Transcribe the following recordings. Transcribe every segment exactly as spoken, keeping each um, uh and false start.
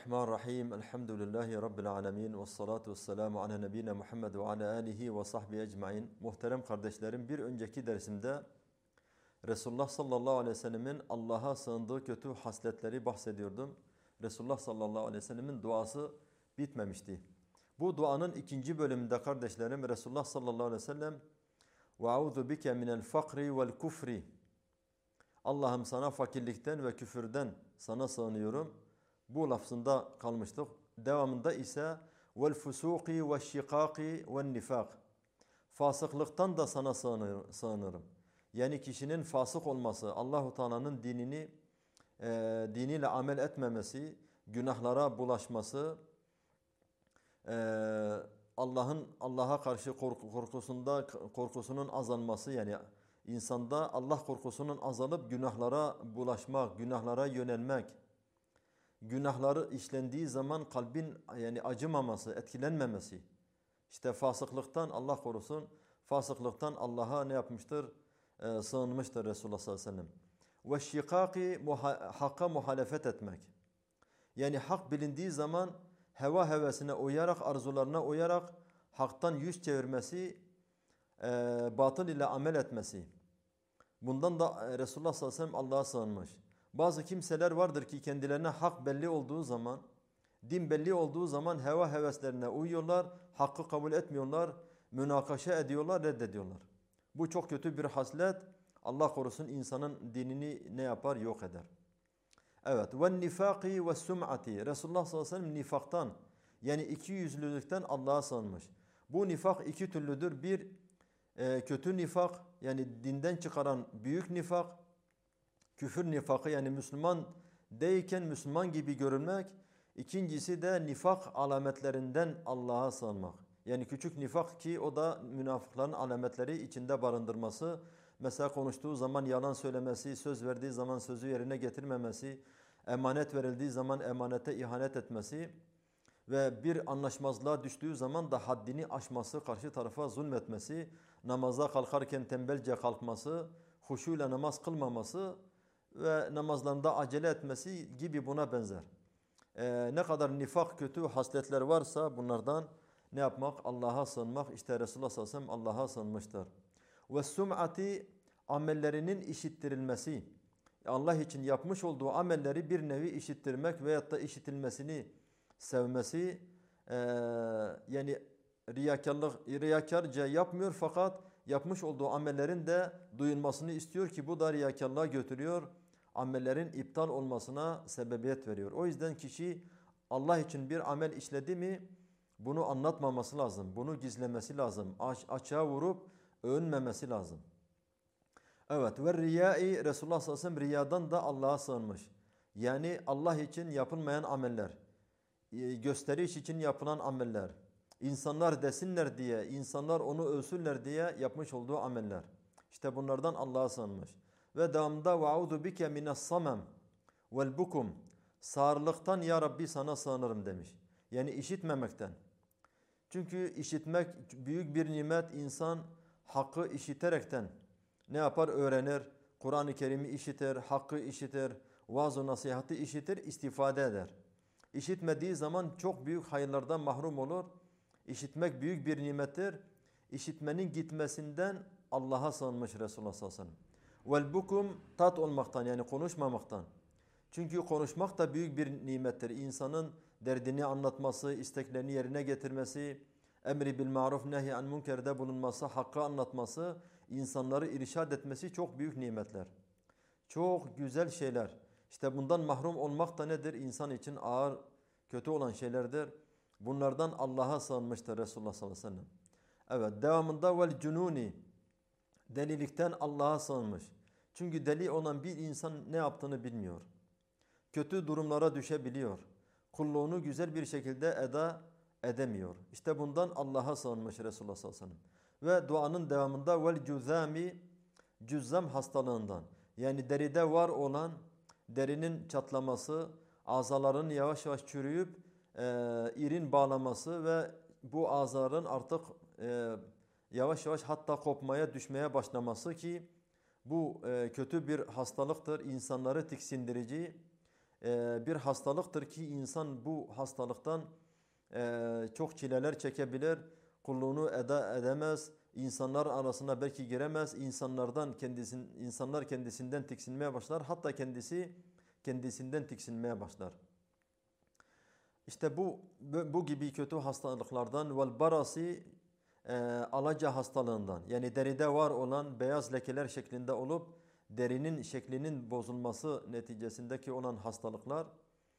Bismillahirrahmanirrahim. Elhamdülillahi Rabbil alemin. Ve salatu ve selamu ala nebine Muhammed ve ala alihi ve sahbihi ecmain. Muhterem kardeşlerim, bir önceki dersimde Resulullah sallallahu aleyhi ve sellemin Allah'a sığındığı kötü hasletleri bahsediyordum. Resulullah sallallahu aleyhi ve sellemin duası bitmemişti. Bu duanın ikinci bölümünde kardeşlerim Resulullah sallallahu aleyhi ve sellem وَاَعُوذُ بِكَ مِنَ الْفَقْرِ وَالْكُفْرِ Allah'ım sana fakirlikten ve küfürden sana sığınıyorum. Bu lafzında kalmıştık. Devamında ise vel fusuqi ve şikaki ve nifak. Fasıklıktan da sana sığınırım. Yani kişinin fasık olması, Allahu Teala'nın dinini e, diniyle amel etmemesi, günahlara bulaşması, e, Allah'ın Allah'a karşı korku, korkusunda korkusunun azalması, yani insanda Allah korkusunun azalıp günahlara bulaşmak, günahlara yönelmek, günahları işlendiği zaman kalbin yani acımaması, etkilenmemesi. İşte fasıklıktan Allah korusun, fasıklıktan Allah'a ne yapmıştır? Ee, sığınmıştır Resulullah sallallahu aleyhi ve sellem. Ve şikaki hakka muhalefet etmek. Yani hak bilindiği zaman heva hevesine uyarak, arzularına uyarak haktan yüz çevirmesi, e, batıl ile amel etmesi. Bundan da Resulullah sallallahu aleyhi ve sellem Allah'a sığınmış. Bazı kimseler vardır ki kendilerine hak belli olduğu zaman, din belli olduğu zaman heva heveslerine uyuyorlar, hakkı kabul etmiyorlar, münakaşa ediyorlar, reddediyorlar. Bu çok kötü bir haslet. Allah korusun, insanın dinini ne yapar? Yok eder. Evet. Ve nifaki ve sum'ati. Resulullah sallallahu aleyhi ve sellem nifaktan, yani iki yüzlülükten Allah'a sığınmış. Bu nifak iki türlüdür. Bir, e, kötü nifak, yani dinden çıkaran büyük nifak. Küfür nifakı, yani Müslüman değilken Müslüman gibi görünmek. İkincisi de nifak alametlerinden Allah'a sığınmak. Yani küçük nifak ki o da münafıkların alametleri içinde barındırması. Mesela konuştuğu zaman yalan söylemesi, söz verdiği zaman sözü yerine getirmemesi, emanet verildiği zaman emanete ihanet etmesi ve bir anlaşmazlığa düştüğü zaman da haddini aşması, karşı tarafa zulmetmesi, namaza kalkarken tembelce kalkması, huşuyla namaz kılmaması ve namazlarında acele etmesi gibi buna benzer. Ee, ne kadar nifak, kötü hasletler varsa bunlardan ne yapmak? Allah'a sığınmak. İşte Resulullah sallallahu aleyhi ve sellem Allah'a sığınmıştır. Ve sum'ati, amellerinin işittirilmesi. Allah için yapmış olduğu amelleri bir nevi işittirmek veyahut da işitilmesini sevmesi. Ee, yani riyakarlık, riyakarca yapmıyor fakat yapmış olduğu amellerin de duyulmasını istiyor ki bu da riyakarlığa götürüyor. Amellerin iptal olmasına sebebiyet veriyor. O yüzden kişi Allah için bir amel işledi mi bunu anlatmaması lazım. Bunu gizlemesi lazım. Aç, açığa vurup övünmemesi lazım. Evet, ve riyai, Resulullah sallallahu aleyhi ve sellem riyadan da Allah'a sığınmış. Yani Allah için yapılmayan ameller, gösteriş için yapılan ameller, İnsanlar desinler diye, insanlar onu övsünler diye yapmış olduğu ameller. İşte bunlardan Allah'a sığınmış. Ve devamında وَاَعُوذُ بِكَ مِنَ الصَّمَمْ وَالْبُكُمْ Sağırlıktan ya Rabbi sana sığınırım demiş. Yani işitmemekten. Çünkü işitmek büyük bir nimet. İnsan hakkı işiterekten ne yapar? Öğrenir. Kur'an-ı Kerim'i işitir, hakkı işitir, vaaz-ı nasihati işitir, istifade eder. İşitmediği zaman çok büyük hayırlardan mahrum olur. İşitmek büyük bir nimettir. İşitmenin gitmesinden Allah'a sığınmış Resulullah sallallahu aleyhi ve sellem. Vel bukum, tat olmaktan, yani konuşmamaktan. Çünkü konuşmak da büyük bir nimettir. İnsanın derdini anlatması, isteklerini yerine getirmesi, emri bil maruf nehy an münkerde bulunması, hakkı anlatması, insanları irşad etmesi çok büyük nimetler. Çok güzel şeyler. İşte bundan mahrum olmak da nedir? İnsan için ağır, kötü olan şeylerdir. Bunlardan Allah'a sığınmıştır Resulullah sallallahu aleyhi ve sellem. Evet, devamında vel cununi, delilikten Allah'a sığınmış. Çünkü deli olan bir insan ne yaptığını bilmiyor. Kötü durumlara düşebiliyor. Kulluğunu güzel bir şekilde eda edemiyor. İşte bundan Allah'a sığınmış Resulullah sallallahu aleyhi ve sellem. Ve duanın devamında vel cüzami, cüzzam hastalığından. Yani deride var olan derinin çatlaması, azaların yavaş yavaş çürüyüp e, irin bağlaması ve bu azaların artık e, yavaş yavaş hatta kopmaya, düşmeye başlaması ki bu e, kötü bir hastalıktır. İnsanları tiksindirici, e, bir hastalıktır ki insan bu hastalıktan e, çok çileler çekebilir. Kulluğunu eda edemez. İnsanlar arasına belki giremez. İnsanlardan kendisin, insanlar kendisinden tiksinmeye başlar. Hatta kendisi kendisinden tiksinmeye başlar. İşte bu bu gibi kötü hastalıklardan vel barasi e, alaca hastalığından yani deride var olan beyaz lekeler şeklinde olup derinin şeklinin bozulması neticesindeki olan hastalıklar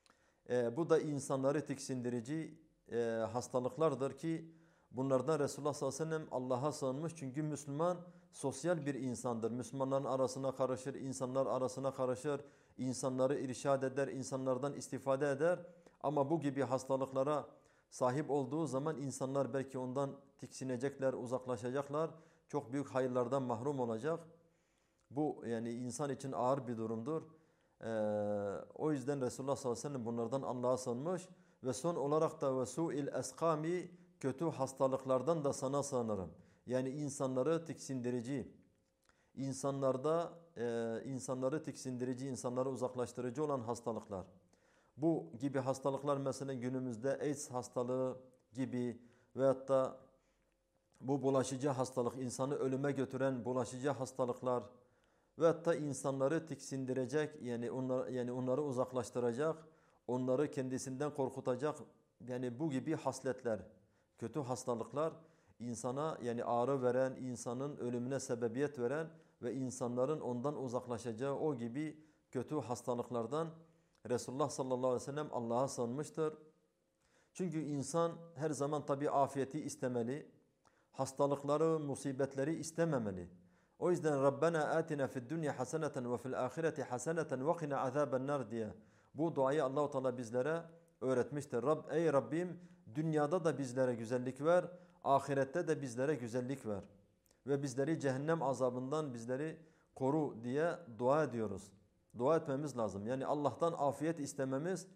e, bu da insanları tiksindirici e, hastalıklardır ki bunlardan Resulullah sallallahu aleyhi ve sellem Allah'a sığınmış çünkü Müslüman sosyal bir insandır. Müslümanların arasına karışır, insanlar arasına karışır, insanları irşad eder, insanlardan istifade eder. Ama bu gibi hastalıklara sahip olduğu zaman insanlar belki ondan tiksinecekler, uzaklaşacaklar. Çok büyük hayırlardan mahrum olacak. Bu yani insan için ağır bir durumdur. Ee, o yüzden Resulullah sallallahu aleyhi ve sellem bunlardan Allah'a sığınmış. Ve son olarak da ve su'il eskami kötü hastalıklardan da sana sığınırım. Yani insanları tiksindirici, insanlarda e, insanları tiksindirici, insanları uzaklaştırıcı olan hastalıklar. Bu gibi hastalıklar mesela günümüzde AIDS hastalığı gibi veyahut da bu bulaşıcı hastalık, insanı ölüme götüren bulaşıcı hastalıklar veyahut da insanları tiksindirecek yani onlar yani onları uzaklaştıracak, onları kendisinden korkutacak yani bu gibi hasletler, kötü hastalıklar insana yani ağrı veren, insanın ölümüne sebebiyet veren ve insanların ondan uzaklaşacağı o gibi kötü hastalıklardan Resulullah sallallahu aleyhi ve sellem Allah'a sığınmıştır. Çünkü insan her zaman tabi afiyeti istemeli, hastalıkları, musibetleri istememeli. O yüzden Rabbena atina fid dunya haseneten ve fil ahireti haseneten ve qina azaben nar diye bu duayı Allah-u Teala bizlere öğretmiştir. Rab, ey Rabbim dünyada da bizlere güzellik ver, ahirette de bizlere güzellik ver. Ve bizleri cehennem azabından bizleri koru diye dua ediyoruz. Dua etmemiz lazım. Yani Allah'tan afiyet istememiz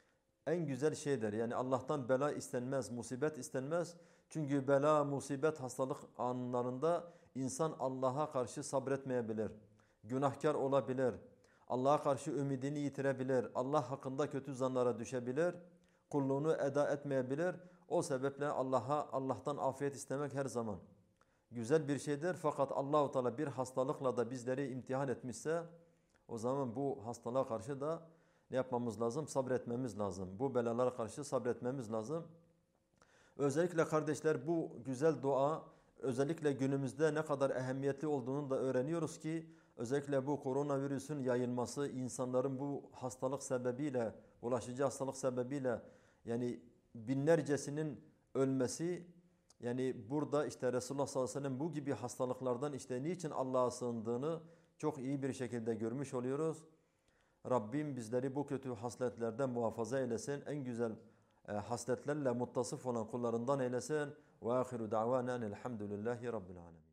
en güzel şeydir. Yani Allah'tan bela istenmez, musibet istenmez. Çünkü bela, musibet, hastalık anlarında insan Allah'a karşı sabretmeyebilir. Günahkar olabilir. Allah'a karşı ümidini yitirebilir. Allah hakkında kötü zanlara düşebilir. Kulluğunu eda etmeyebilir. O sebeple Allah'a Allah'tan afiyet istemek her zaman güzel bir şeydir. Fakat Allah-u Teala bir hastalıkla da bizleri imtihan etmişse o zaman bu hastalığa karşı da ne yapmamız lazım? Sabretmemiz lazım. Bu belalara karşı sabretmemiz lazım. Özellikle kardeşler bu güzel dua özellikle günümüzde ne kadar ehemmiyetli olduğunu da öğreniyoruz ki özellikle bu koronavirüsün yayılması insanların bu hastalık sebebiyle bulaşıcı hastalık sebebiyle yani binlercesinin ölmesi yani burada işte Resulullah sallallahu aleyhi ve sellem bu gibi hastalıklardan işte niçin Allah'a sığındığını çok iyi bir şekilde görmüş oluyoruz. Rabbim bizleri bu kötü hasletlerden muhafaza eylesin. En güzel e, hasletlerle muttasıf olan kullarından eylesin. Ve ahiru da'vanen elhamdülillahi rabbil alemin.